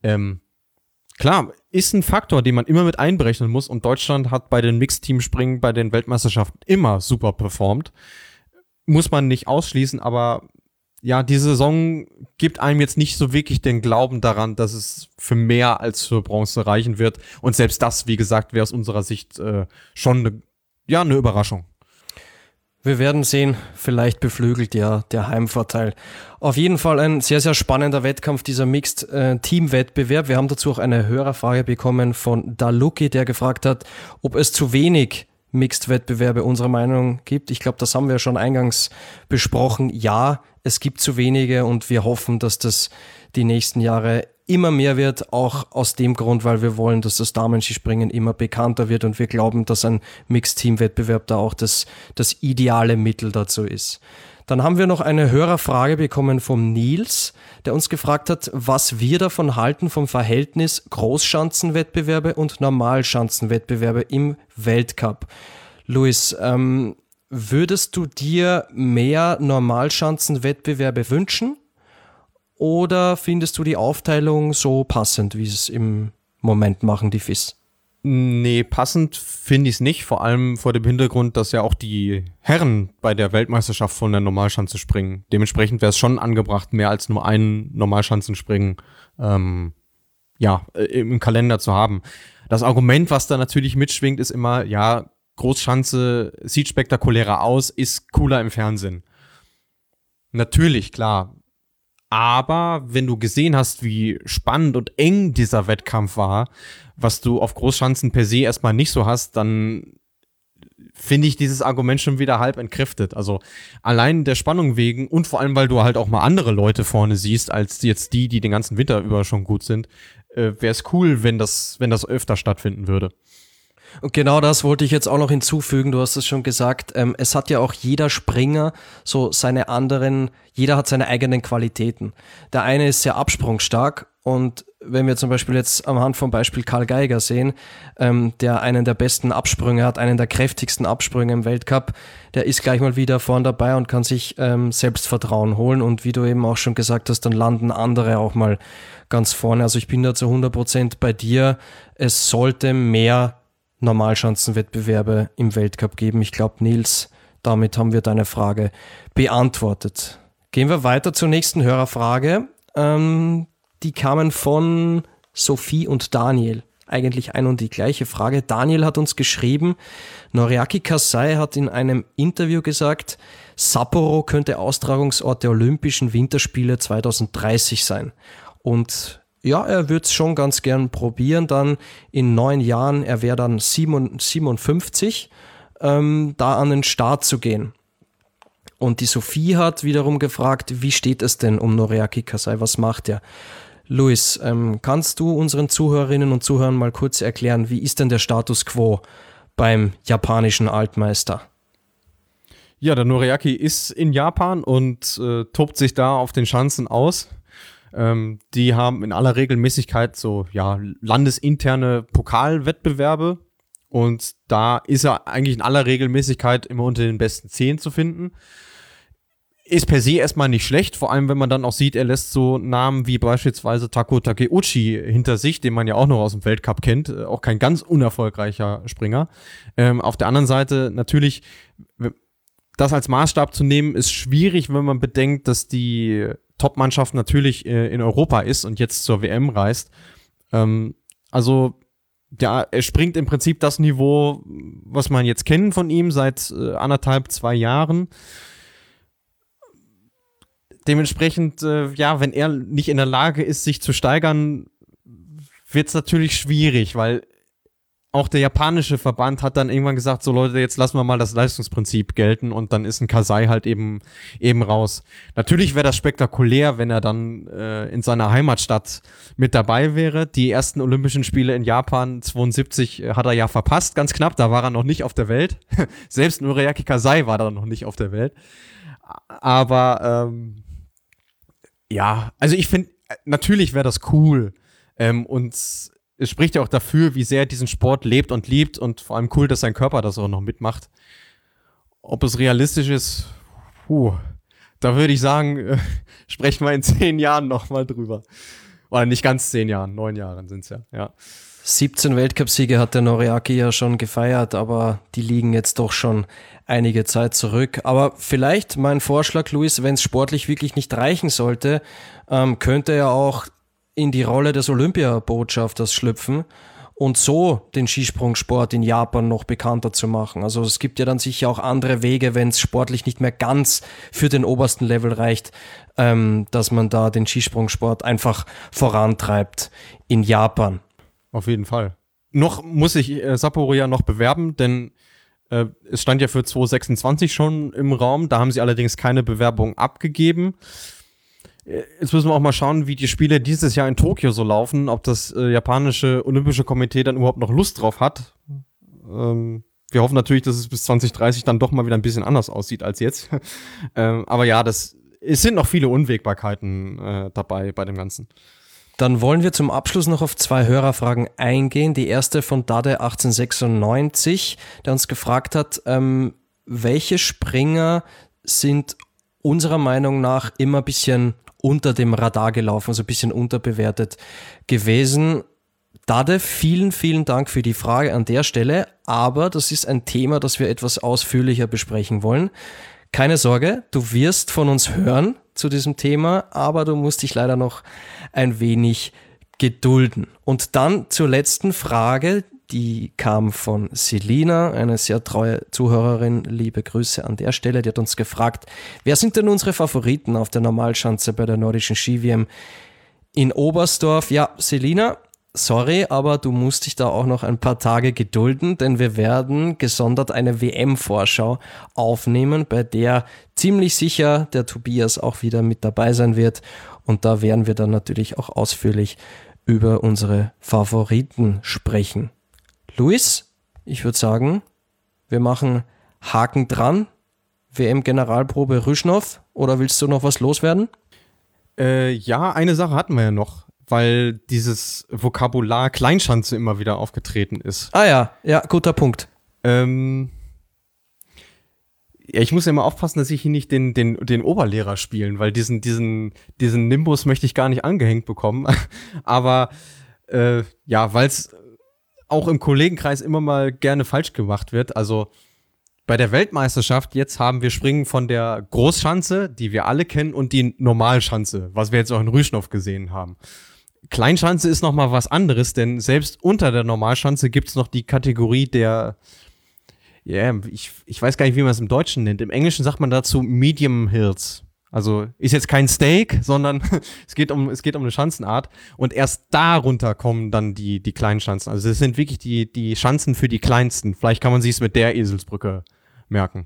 Klar, ist ein Faktor, den man immer mit einberechnen muss. Und Deutschland hat bei den Mixteam-Springen, bei den Weltmeisterschaften immer super performt. Muss man nicht ausschließen, aber ja, die Saison gibt einem jetzt nicht so wirklich den Glauben daran, dass es für mehr als für Bronze reichen wird. Und selbst das, wie gesagt, wäre aus unserer Sicht schon eine Überraschung. Wir werden sehen, vielleicht beflügelt ja der Heimvorteil. Auf jeden Fall ein sehr, sehr spannender Wettkampf, dieser Mixed-Team-Wettbewerb. Wir haben dazu auch eine Hörerfrage bekommen von Daluki, der gefragt hat, ob es zu wenig Mixed-Wettbewerbe unserer Meinung gibt. Ich glaube, das haben wir schon eingangs besprochen. Ja, es gibt zu wenige und wir hoffen, dass das die nächsten Jahre immer mehr wird, auch aus dem Grund, weil wir wollen, dass das Damenskispringen immer bekannter wird und wir glauben, dass ein Mixed-Team-Wettbewerb da auch das ideale Mittel dazu ist. Dann haben wir noch eine Hörerfrage bekommen vom Nils, der uns gefragt hat, was wir davon halten vom Verhältnis Großschanzenwettbewerbe und Normalschanzenwettbewerbe im Weltcup. Luis, würdest du dir mehr Normalschanzenwettbewerbe wünschen oder findest du die Aufteilung so passend, wie es im Moment machen die FIS? Nee, passend finde ich es nicht, vor allem vor dem Hintergrund, dass ja auch die Herren bei der Weltmeisterschaft von der Normalschanze springen. Dementsprechend wäre es schon angebracht, mehr als nur einen Normalschanzenspringen im Kalender zu haben. Das Argument, was da natürlich mitschwingt, ist immer, ja, Großschanze sieht spektakulärer aus, ist cooler im Fernsehen. Natürlich, klar. Aber wenn du gesehen hast, wie spannend und eng dieser Wettkampf war, was du auf Großschanzen per se erstmal nicht so hast, dann finde ich dieses Argument schon wieder halb entkräftet. Also allein der Spannung wegen und vor allem, weil du halt auch mal andere Leute vorne siehst, als jetzt die den ganzen Winter über schon gut sind, wäre es cool, wenn das öfter stattfinden würde. Und genau das wollte ich jetzt auch noch hinzufügen, du hast es schon gesagt, es hat ja auch jeder Springer so jeder hat seine eigenen Qualitäten. Der eine ist sehr absprungsstark und wenn wir zum Beispiel jetzt anhand vom Beispiel Karl Geiger sehen, der einen der besten Absprünge hat, einen der kräftigsten Absprünge im Weltcup, der ist gleich mal wieder vorn dabei und kann sich Selbstvertrauen holen und wie du eben auch schon gesagt hast, dann landen andere auch mal ganz vorne. Also ich bin da zu 100% bei dir, es sollte mehr Normalschanzenwettbewerbe im Weltcup geben. Ich glaube, Nils, damit haben wir deine Frage beantwortet. Gehen wir weiter zur nächsten Hörerfrage. Die kamen von Sophie und Daniel. Eigentlich ein und die gleiche Frage. Daniel hat uns geschrieben, Noriaki Kasai hat in einem Interview gesagt, Sapporo könnte Austragungsort der Olympischen Winterspiele 2030 sein. Und ja, er würde es schon ganz gern probieren, dann in 9 Jahren, er wäre dann 57, da an den Start zu gehen. Und die Sophie hat wiederum gefragt, wie steht es denn um Noriaki Kasai, was macht er? Luis, kannst du unseren Zuhörerinnen und Zuhörern mal kurz erklären, wie ist denn der Status quo beim japanischen Altmeister? Ja, der Noriaki ist in Japan und tobt sich da auf den Schanzen aus. Die haben in aller Regelmäßigkeit so landesinterne Pokalwettbewerbe und da ist er eigentlich in aller Regelmäßigkeit immer unter den besten 10 zu finden. Ist per se erstmal nicht schlecht, vor allem wenn man dann auch sieht, er lässt so Namen wie beispielsweise Tako Takeuchi hinter sich, den man ja auch noch aus dem Weltcup kennt, auch kein ganz unerfolgreicher Springer. Auf der anderen Seite natürlich, das als Maßstab zu nehmen, ist schwierig, wenn man bedenkt, dass die Top-Mannschaft natürlich in Europa ist und jetzt zur WM reist. Er springt im Prinzip das Niveau, was man jetzt kennt von ihm seit 1,5-2 Jahren. Dementsprechend, wenn er nicht in der Lage ist, sich zu steigern, wird es natürlich schwierig, weil auch der japanische Verband hat dann irgendwann gesagt, so Leute, jetzt lassen wir mal das Leistungsprinzip gelten und dann ist ein Kasai halt eben raus. Natürlich wäre das spektakulär, wenn er dann in seiner Heimatstadt mit dabei wäre. Die ersten Olympischen Spiele in Japan 72 hat er ja verpasst, ganz knapp, da war er noch nicht auf der Welt. Selbst Noriaki Kasai war da noch nicht auf der Welt. Aber also ich finde, natürlich wäre das cool und es spricht ja auch dafür, wie sehr er diesen Sport lebt und liebt und vor allem cool, dass sein Körper das auch noch mitmacht. Ob es realistisch ist, da würde ich sagen, sprechen wir in 10 Jahren nochmal drüber. Oder nicht ganz 10 Jahren, 9 Jahren sind es ja. 17 Weltcupsiege hat der Noriaki ja schon gefeiert, aber die liegen jetzt doch schon einige Zeit zurück. Aber vielleicht mein Vorschlag, Luis, wenn es sportlich wirklich nicht reichen sollte, könnte er auch in die Rolle des Olympiabotschafters schlüpfen und so den Skisprungsport in Japan noch bekannter zu machen. Also es gibt ja dann sicher auch andere Wege, wenn es sportlich nicht mehr ganz für den obersten Level reicht, dass man da den Skisprungsport einfach vorantreibt in Japan. Auf jeden Fall. Noch muss sich Sapporo ja noch bewerben, denn es stand ja für 2026 schon im Raum. Da haben sie allerdings keine Bewerbung abgegeben. Jetzt müssen wir auch mal schauen, wie die Spiele dieses Jahr in Tokio so laufen, ob das japanische Olympische Komitee dann überhaupt noch Lust drauf hat. Wir hoffen natürlich, dass es bis 2030 dann doch mal wieder ein bisschen anders aussieht als jetzt. Aber ja, es sind noch viele Unwägbarkeiten dabei bei dem Ganzen. Dann wollen wir zum Abschluss noch auf 2 Hörerfragen eingehen. Die erste von Dade 1896, der uns gefragt hat, welche Springer sind unserer Meinung nach immer ein bisschen unter dem Radar gelaufen, also ein bisschen unterbewertet gewesen. Dade, vielen, vielen Dank für die Frage an der Stelle, aber das ist ein Thema, das wir etwas ausführlicher besprechen wollen. Keine Sorge, du wirst von uns hören zu diesem Thema, aber du musst dich leider noch ein wenig gedulden. Und dann zur letzten Frage, die kam von Selina, eine sehr treue Zuhörerin. Liebe Grüße an der Stelle. Die hat uns gefragt, wer sind denn unsere Favoriten auf der Normalschanze bei der Nordischen Ski-WM in Oberstdorf? Ja, Selina, sorry, aber du musst dich da auch noch ein paar Tage gedulden, denn wir werden gesondert eine WM-Vorschau aufnehmen, bei der ziemlich sicher der Tobias auch wieder mit dabei sein wird. Und da werden wir dann natürlich auch ausführlich über unsere Favoriten sprechen. Luis, ich würde sagen, wir machen Haken dran. WM-Generalprobe Rüschnow, oder willst du noch was loswerden? Ja, eine Sache hatten wir ja noch, weil dieses Vokabular Kleinschanze immer wieder aufgetreten ist. Ah ja, guter Punkt. Ja, ich muss ja immer aufpassen, dass ich hier nicht den Oberlehrer spielen, weil diesen Nimbus möchte ich gar nicht angehängt bekommen. Aber ja, weil es auch im Kollegenkreis immer mal gerne falsch gemacht wird. Also bei der Weltmeisterschaft jetzt haben wir Springen von der Großschanze, die wir alle kennen, und die Normalschanze, was wir jetzt auch in Rüschnow gesehen haben. Kleinschanze ist noch mal was anderes, denn selbst unter der Normalschanze gibt's noch die Kategorie der, ich weiß gar nicht, wie man es im Deutschen nennt. Im Englischen sagt man dazu Medium Hills. Also ist jetzt kein Steak, sondern es geht um eine Schanzenart. Und erst darunter kommen dann die kleinen Schanzen. Also es sind wirklich die Schanzen für die kleinsten. Vielleicht kann man sich es mit der Eselsbrücke merken.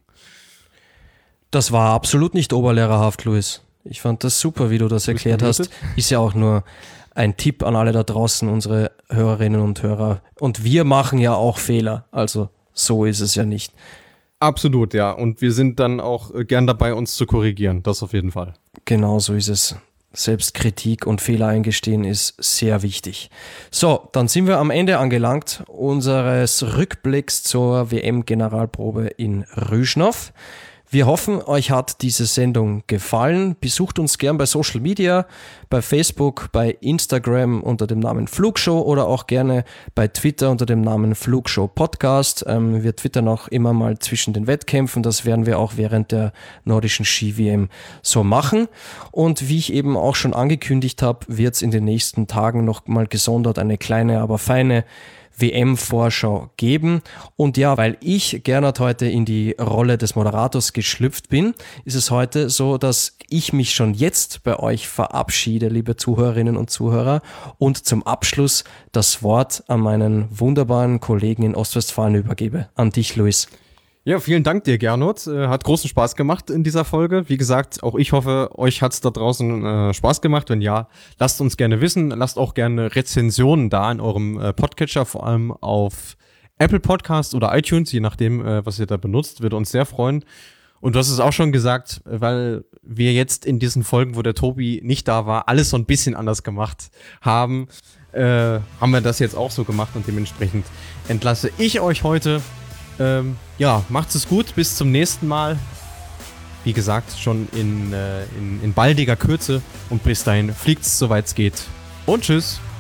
Das war absolut nicht oberlehrerhaft, Luis. Ich fand das super, wie du das erklärt hast. Ist ja auch nur ein Tipp an alle da draußen, unsere Hörerinnen und Hörer. Und wir machen ja auch Fehler. Also so ist es ja nicht. Absolut, ja. Und wir sind dann auch gern dabei, uns zu korrigieren. Das auf jeden Fall. Genau so ist es. Selbstkritik und Fehler eingestehen ist sehr wichtig. So, dann sind wir am Ende angelangt unseres Rückblicks zur WM-Generalprobe in Rüschnow. Wir hoffen, euch hat diese Sendung gefallen. Besucht uns gern bei Social Media, bei Facebook, bei Instagram unter dem Namen Flugshow oder auch gerne bei Twitter unter dem Namen Flugshow Podcast. Wir twittern auch immer mal zwischen den Wettkämpfen. Das werden wir auch während der nordischen Ski-WM so machen. Und wie ich eben auch schon angekündigt habe, wird es in den nächsten Tagen noch mal gesondert eine kleine, aber feine WM-Vorschau geben. Und ja, weil ich, Gernot, heute in die Rolle des Moderators geschlüpft bin, ist es heute so, dass ich mich schon jetzt bei euch verabschiede, liebe Zuhörerinnen und Zuhörer, und zum Abschluss das Wort an meinen wunderbaren Kollegen in Ostwestfalen übergebe. An dich, Luis. Ja, vielen Dank dir, Gernot. Hat großen Spaß gemacht in dieser Folge. Wie gesagt, auch ich hoffe, euch hat's da draußen Spaß gemacht. Wenn ja, lasst uns gerne wissen. Lasst auch gerne Rezensionen da in eurem Podcatcher, vor allem auf Apple Podcast oder iTunes, je nachdem, was ihr da benutzt. Würde uns sehr freuen. Und du hast es auch schon gesagt, weil wir jetzt in diesen Folgen, wo der Tobi nicht da war, alles so ein bisschen anders gemacht haben, haben wir das jetzt auch so gemacht und dementsprechend entlasse ich euch heute. Ja, macht's es gut, bis zum nächsten Mal. Wie gesagt, schon in baldiger Kürze. Und bis dahin fliegt's, soweit es geht. Und tschüss.